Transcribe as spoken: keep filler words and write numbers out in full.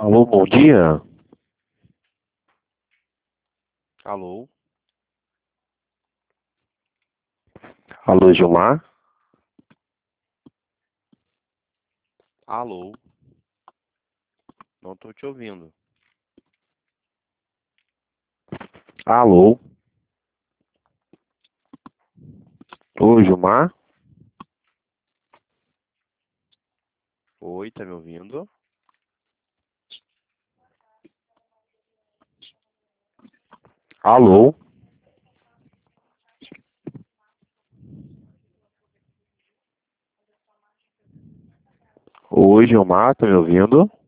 Alô, bom dia. Alô? Alô, Gilmar. Alô? Não tô te ouvindo. Alô. Ô, Gilmar. Oi, tá me ouvindo? Alô. Oi, Gilmar, tá me ouvindo?